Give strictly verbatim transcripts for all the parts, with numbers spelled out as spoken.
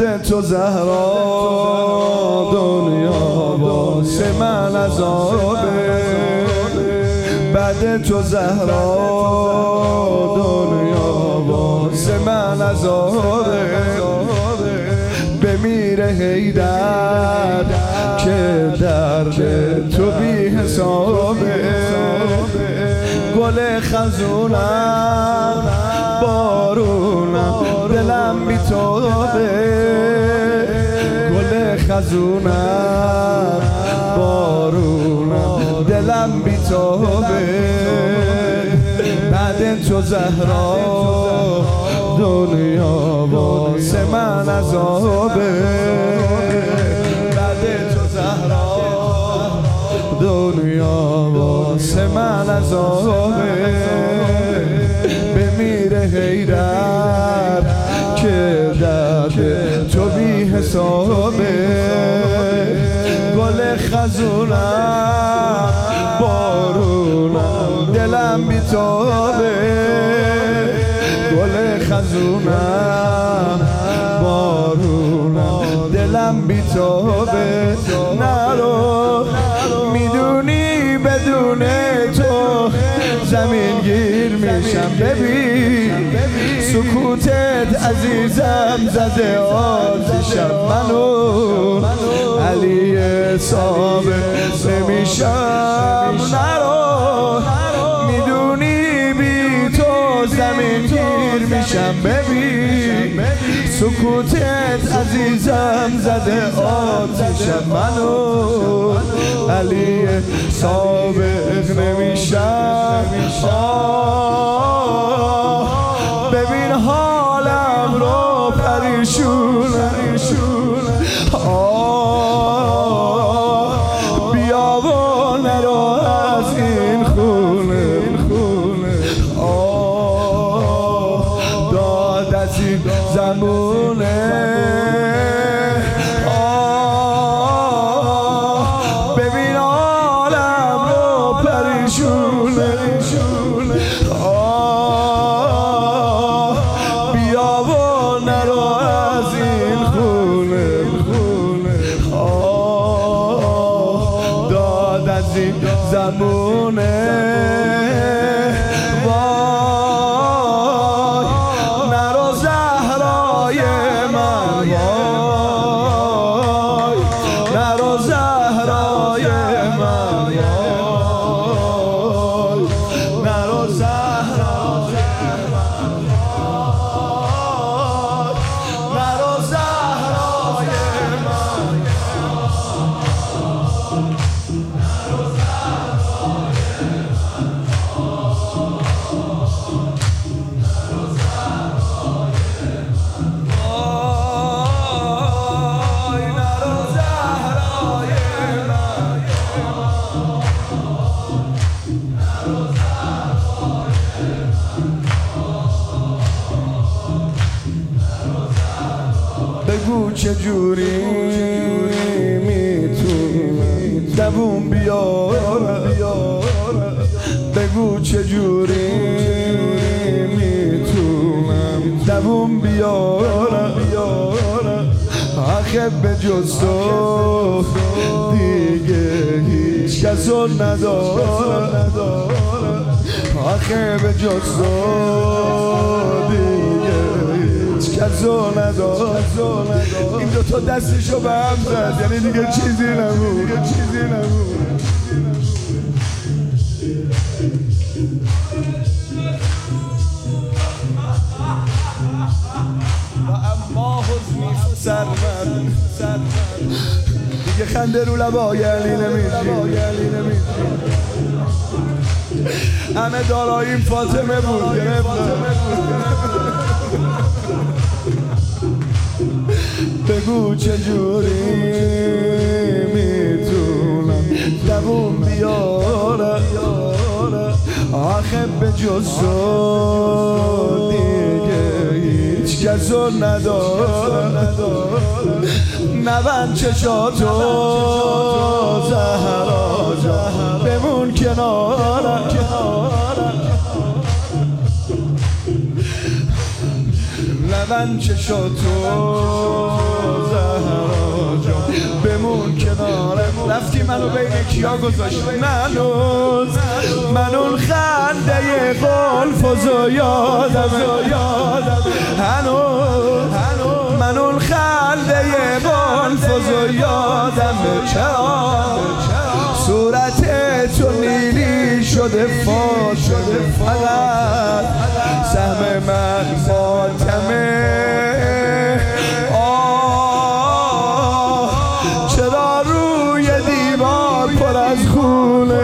بعد تو زهرا دنیا واسه من عذابه، بعد تو زهرا دنیا واسه من عذابه. بمیره حیدر که درد تو بی حسابه، گل خزونم بارونم دلم بی توبه، گل خزونم بارونم دلم بی توبه. بعد تو زهرا دنیا واسه من عذابه، بعد تو زهرا دنیا واسه من عذابه. بمیره حیدر که درد تو بی حسابه، گل خزونم بارونم دلم بی توبه، گل خزونم بارونم دلم بی توبه. نرو میدونی بدون تو زمین گیر میشم، ببین سکوتت عزیزم زده آتشم، منو علی ثابت نمیشم. نرو میدونی بی تو زمین گیر میشم، ببین سکوتت عزیزم زده آتشم، منو علی ثابت نمیشم. ببین حالم رو پریشون بیا و نرو از این خونه، داد از این زمونه. ببین حالم رو پریشونه بیا و نرو از این خونه، داد از این زمونه. بگو چجوری میتونم دووم بیارم، بگو چجوری میتونم دووم بیارم. آخه به جز تو دیگه هیچ کسو ندارم، آخه به جز تو دیگه هیچ کسو ندارم. این دوتا دستشو به هم زد، یعنی دیگه چیزی نبود، دیگه چیزی نبود. و اما حزنی سرمد دیگه خنده رو لبای علی نمیشی، همه داراییم فاطمه بود بگو چجوری میتونم دووم بیارم، آخه به جز تو دیگه هیچ کسو ندارم. نبند چشاتو زهرا جان بمون کنارم، ببند چشاتو زهرا جان بمون کنارم رفتی منو بین کیا گذاشتی منو من اون خنده قلفزو یادمه هنوز من اون خنده قلفزو یادمه چرا صورت تو نیلی شده فاش شده فقط سهم من ماتمه آه چرا روی دیوار پر از خونه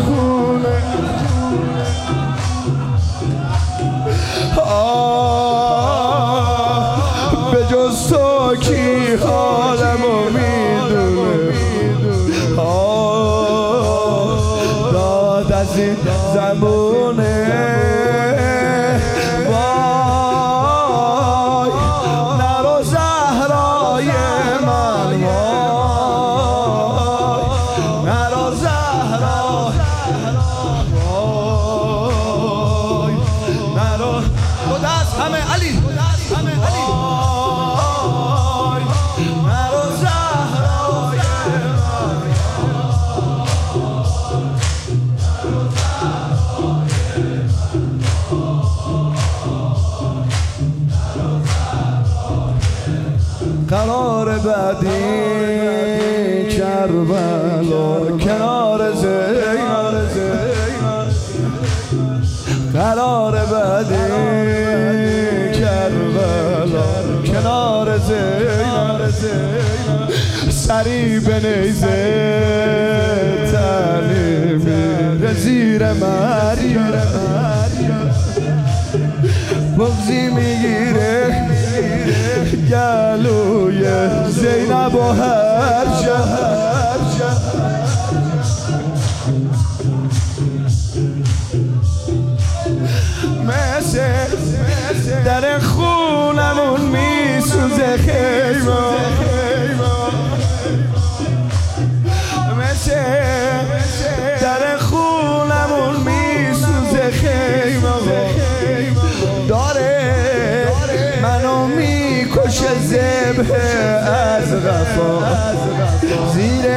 آه به جز تو کی حالمو میدونه آه داد از این زمونه وای نرو زهرای من وای نرو زهرا وای نرو دو دست همه علی همه علی وای نرو زهرای قرار بعدی کربلا کنار زینب قرار بعدی کربلا کنار زینب سری به نیزه تنی میره زیر مریم بغزی میگیره گلوی زینب و هر شهر مثل در خونمون میسوزه خیمه مثل در خونمون میسوزه خیمه داره منو میکشه ذبح از غفا زیر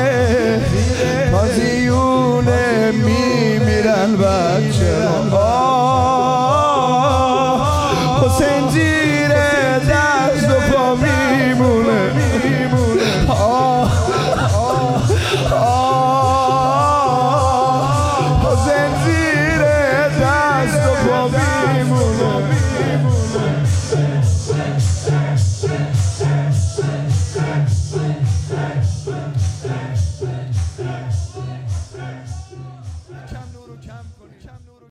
پازیونه میمیرن بچه آه حسین زیر